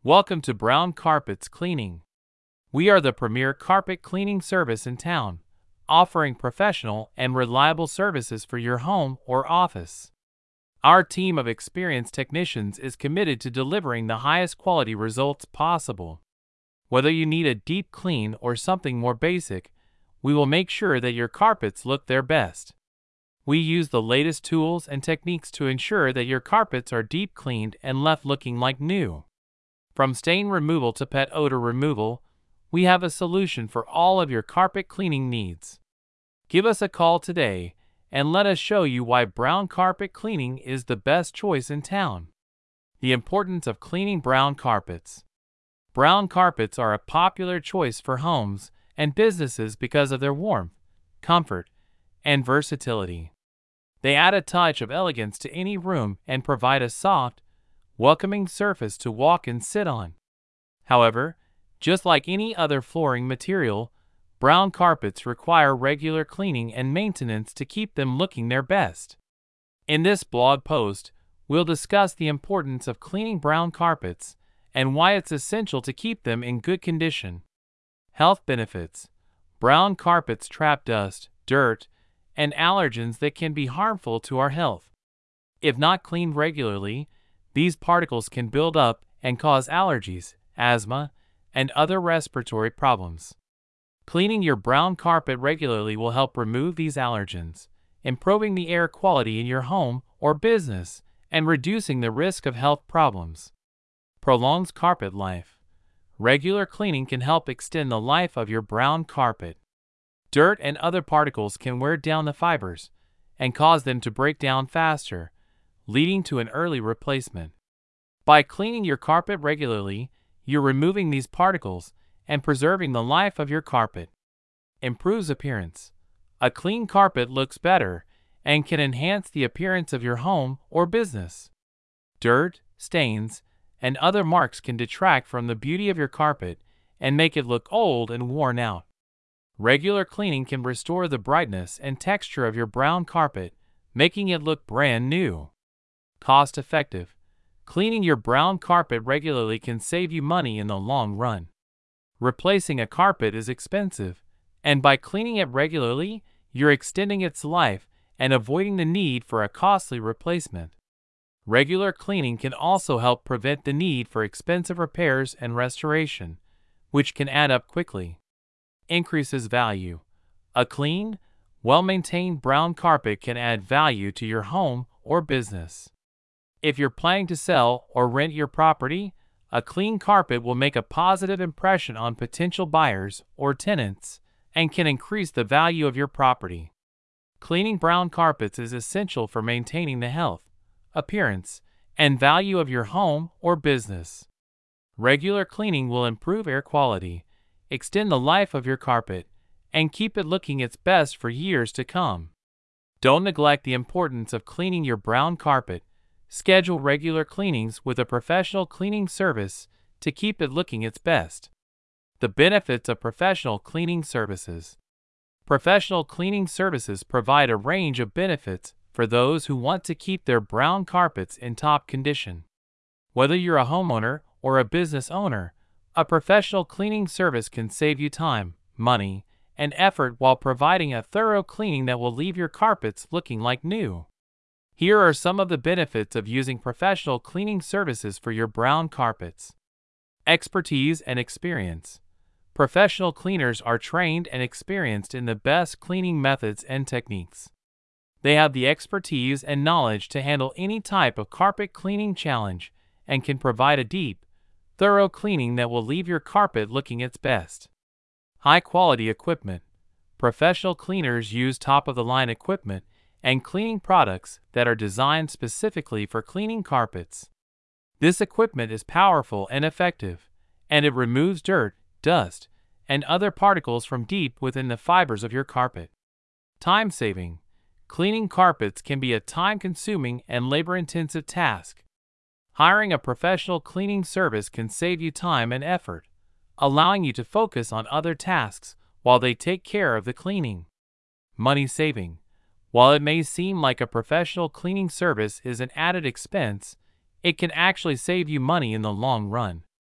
Welcome to Brown Carpets Cleaning. We are the premier carpet cleaning service in town, offering professional and reliable services for your home or office. Our team of experienced technicians is committed to delivering the highest quality results possible. Whether you need a deep clean or something more basic, we will make sure that your carpets look their best. We use the latest tools and techniques to ensure that your carpets are deep cleaned and left looking like new. From stain removal to pet odor removal, we have a solution for all of your carpet cleaning needs. Give us a call today and let us show you why Brown Carpet Cleaning is the best choice in town. The importance of cleaning brown carpets. Brown carpets are a popular choice for homes and businesses because of their warmth, comfort, and versatility. They add a touch of elegance to any room and provide a soft, welcoming surface to walk and sit on. However, just like any other flooring material, brown carpets require regular cleaning and maintenance to keep them looking their best. In this blog post, we'll discuss the importance of cleaning brown carpets and why it's essential to keep them in good condition. Health benefits. Brown carpets trap dust, dirt, and allergens that can be harmful to our health. If not cleaned regularly, these particles can build up and cause allergies, asthma, and other respiratory problems. Cleaning your brown carpet regularly will help remove these allergens, improving the air quality in your home or business, and reducing the risk of health problems. Prolongs carpet life. Regular cleaning can help extend the life of your brown carpet. Dirt and other particles can wear down the fibers and cause them to break down faster, leading to an early replacement. By cleaning your carpet regularly, you're removing these particles and preserving the life of your carpet. Improves appearance. A clean carpet looks better and can enhance the appearance of your home or business. Dirt, stains, and other marks can detract from the beauty of your carpet and make it look old and worn out. Regular cleaning can restore the brightness and texture of your brown carpet, making it look brand new. Cost effective. Cleaning your brown carpet regularly can save you money in the long run. Replacing a carpet is expensive, and by cleaning it regularly, you're extending its life and avoiding the need for a costly replacement. Regular cleaning can also help prevent the need for expensive repairs and restoration, which can add up quickly. Increases value. A clean, well-maintained brown carpet can add value to your home or business. If you're planning to sell or rent your property, a clean carpet will make a positive impression on potential buyers or tenants and can increase the value of your property. Cleaning brown carpets is essential for maintaining the health, appearance, and value of your home or business. Regular cleaning will improve air quality, extend the life of your carpet, and keep it looking its best for years to come. Don't neglect the importance of cleaning your brown carpet. Schedule regular cleanings with a professional cleaning service to keep it looking its best. The benefits of professional cleaning services. Professional cleaning services provide a range of benefits for those who want to keep their brown carpets in top condition. Whether you're a homeowner or a business owner, a professional cleaning service can save you time, money, and effort while providing a thorough cleaning that will leave your carpets looking like new. Here are some of the benefits of using professional cleaning services for your brown carpets. Expertise and experience. Professional cleaners are trained and experienced in the best cleaning methods and techniques. They have the expertise and knowledge to handle any type of carpet cleaning challenge and can provide a deep, thorough cleaning that will leave your carpet looking its best. High-quality equipment. Professional cleaners use top-of-the-line equipment and cleaning products that are designed specifically for cleaning carpets. This equipment is powerful and effective, and it removes dirt, dust, and other particles from deep within the fibers of your carpet. Time saving. Cleaning carpets can be a time-consuming and labor-intensive task. Hiring a professional cleaning service can save you time and effort, allowing you to focus on other tasks while they take care of the cleaning. Money saving. While it may seem like a professional cleaning service is an added expense, it can actually save you money in the long run.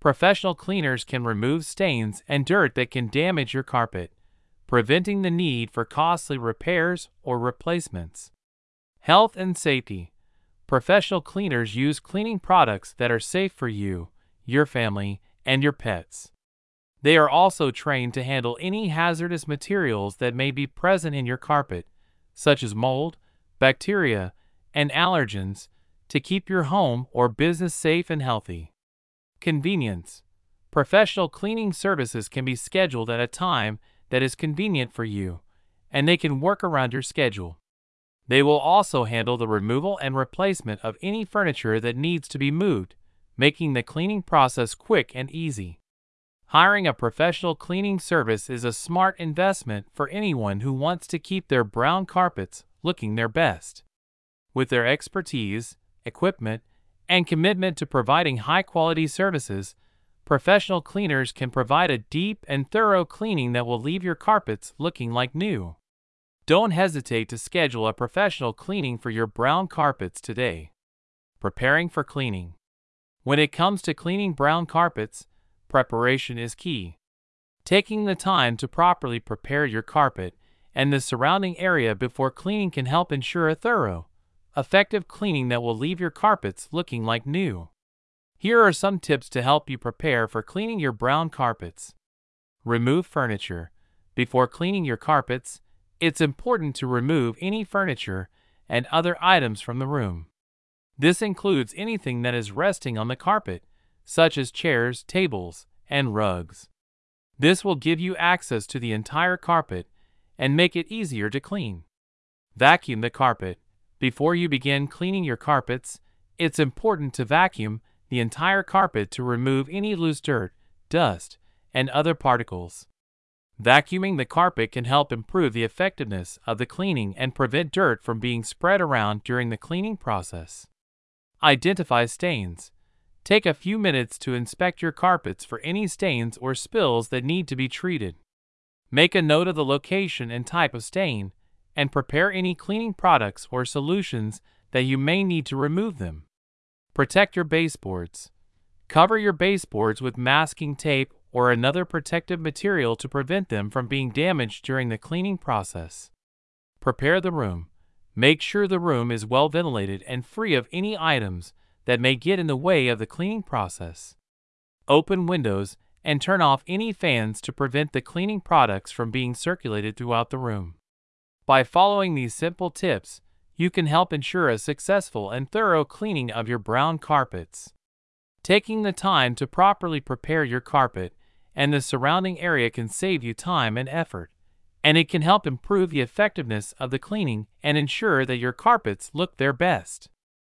Professional cleaners can remove stains and dirt that can damage your carpet, preventing the need for costly repairs or replacements. Health and safety. Professional cleaners use cleaning products that are safe for you, your family, and your pets. They are also trained to handle any hazardous materials that may be present in your carpet, such as mold, bacteria, and allergens, to keep your home or business safe and healthy. Convenience. Professional cleaning services can be scheduled at a time that is convenient for you, and they can work around your schedule. They will also handle the removal and replacement of any furniture that needs to be moved, making the cleaning process quick and easy. Hiring a professional cleaning service is a smart investment for anyone who wants to keep their brown carpets looking their best. With their expertise, equipment, and commitment to providing high-quality services, professional cleaners can provide a deep and thorough cleaning that will leave your carpets looking like new. Don't hesitate to schedule a professional cleaning for your brown carpets today. Preparing for cleaning. When it comes to cleaning brown carpets, preparation is key. Taking the time to properly prepare your carpet and the surrounding area before cleaning can help ensure a thorough, effective cleaning that will leave your carpets looking like new. Here are some tips to help you prepare for cleaning your brown carpets. Remove furniture. Before cleaning your carpets, it's important to remove any furniture and other items from the room. This includes anything that is resting on the carpet, such as chairs, tables, and rugs. This will give you access to the entire carpet and make it easier to clean. Vacuum the carpet. Before you begin cleaning your carpets, it's important to vacuum the entire carpet to remove any loose dirt, dust, and other particles. Vacuuming the carpet can help improve the effectiveness of the cleaning and prevent dirt from being spread around during the cleaning process. Identify stains. Take a few minutes to inspect your carpets for any stains or spills that need to be treated. Make a note of the location and type of stain, and prepare any cleaning products or solutions that you may need to remove them. Protect your baseboards. Cover your baseboards with masking tape or another protective material to prevent them from being damaged during the cleaning process. Prepare the room. Make sure the room is well ventilated and free of any items that may get in the way of the cleaning process. Open windows and turn off any fans to prevent the cleaning products from being circulated throughout the room. By following these simple tips, you can help ensure a successful and thorough cleaning of your brown carpets. Taking the time to properly prepare your carpet and the surrounding area can save you time and effort, and it can help improve the effectiveness of the cleaning and ensure that your carpets look their best.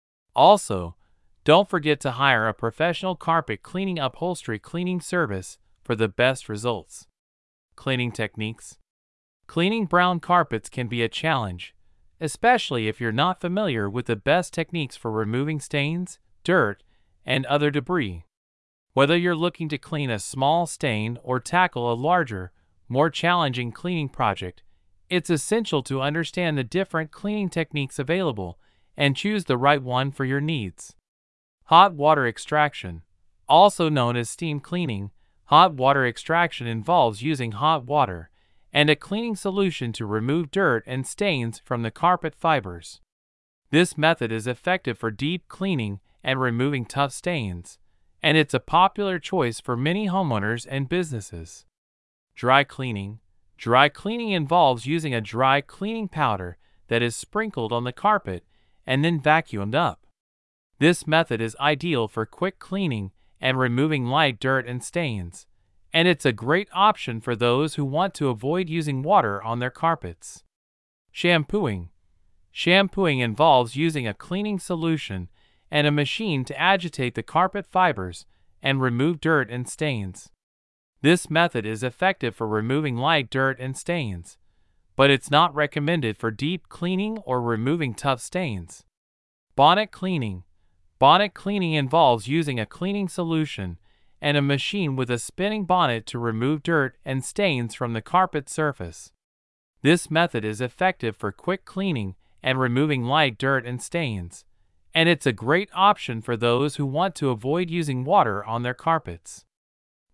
Also, don't forget to hire a professional carpet cleaning upholstery cleaning service for the best results. Cleaning techniques. Cleaning brown carpets can be a challenge, especially if you're not familiar with the best techniques for removing stains, dirt, and other debris. Whether you're looking to clean a small stain or tackle a larger, more challenging cleaning project, it's essential to understand the different cleaning techniques available and choose the right one for your needs. Hot water extraction. Also known as steam cleaning, hot water extraction involves using hot water and a cleaning solution to remove dirt and stains from the carpet fibers. This method is effective for deep cleaning and removing tough stains, and it's a popular choice for many homeowners and businesses. Dry cleaning. Dry cleaning involves using a dry cleaning powder that is sprinkled on the carpet and then vacuumed up. This method is ideal for quick cleaning and removing light dirt and stains, and it's a great option for those who want to avoid using water on their carpets. Shampooing. Shampooing involves using a cleaning solution and a machine to agitate the carpet fibers and remove dirt and stains. This method is effective for removing light dirt and stains, but it's not recommended for deep cleaning or removing tough stains. Bonnet cleaning. Bonnet cleaning involves using a cleaning solution and a machine with a spinning bonnet to remove dirt and stains from the carpet surface. This method is effective for quick cleaning and removing light dirt and stains, and it's a great option for those who want to avoid using water on their carpets.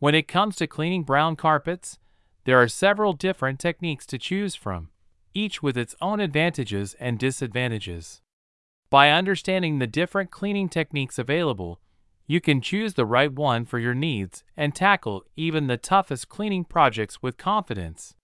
When it comes to cleaning brown carpets, there are several different techniques to choose from, each with its own advantages and disadvantages. By understanding the different cleaning techniques available, you can choose the right one for your needs and tackle even the toughest cleaning projects with confidence.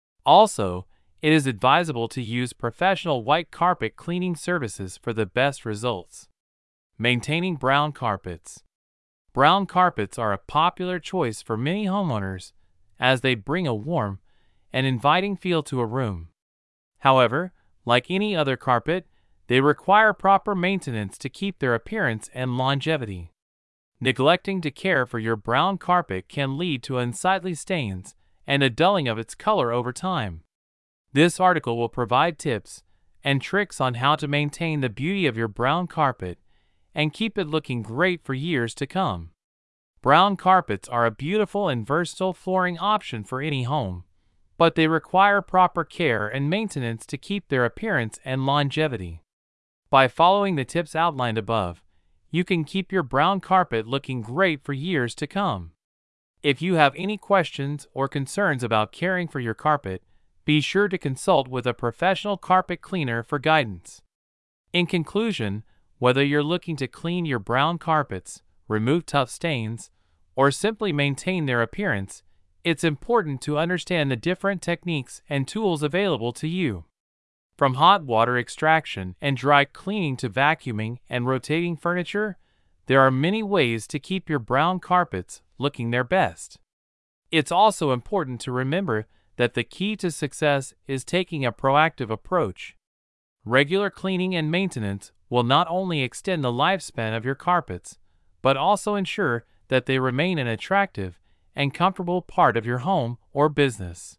Also, it is advisable to use professional white carpet cleaning services for the best results. Maintaining brown carpets. Brown carpets are a popular choice for many homeowners as they bring a warm and inviting feel to a room. However, like any other carpet, they require proper maintenance to keep their appearance and longevity. Neglecting to care for your brown carpet can lead to unsightly stains and a dulling of its color over time. This article will provide tips and tricks on how to maintain the beauty of your brown carpet and keep it looking great for years to come. Brown carpets are a beautiful and versatile flooring option for any home, but they require proper care and maintenance to keep their appearance and longevity. By following the tips outlined above, you can keep your brown carpet looking great for years to come. If you have any questions or concerns about caring for your carpet, be sure to consult with a professional carpet cleaner for guidance. In conclusion, whether you're looking to clean your brown carpets, remove tough stains, or simply maintain their appearance, it's important to understand the different techniques and tools available to you. From hot water extraction and dry cleaning to vacuuming and rotating furniture, there are many ways to keep your brown carpets looking their best. It's also important to remember that the key to success is taking a proactive approach. Regular cleaning and maintenance will not only extend the lifespan of your carpets, but also ensure that they remain an attractive and comfortable part of your home or business.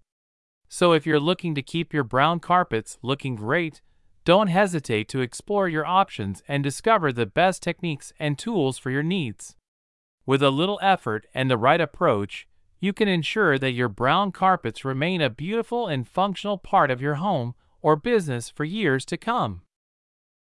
So if you're looking to keep your brown carpets looking great, don't hesitate to explore your options and discover the best techniques and tools for your needs. With a little effort and the right approach, you can ensure that your brown carpets remain a beautiful and functional part of your home or business for years to come.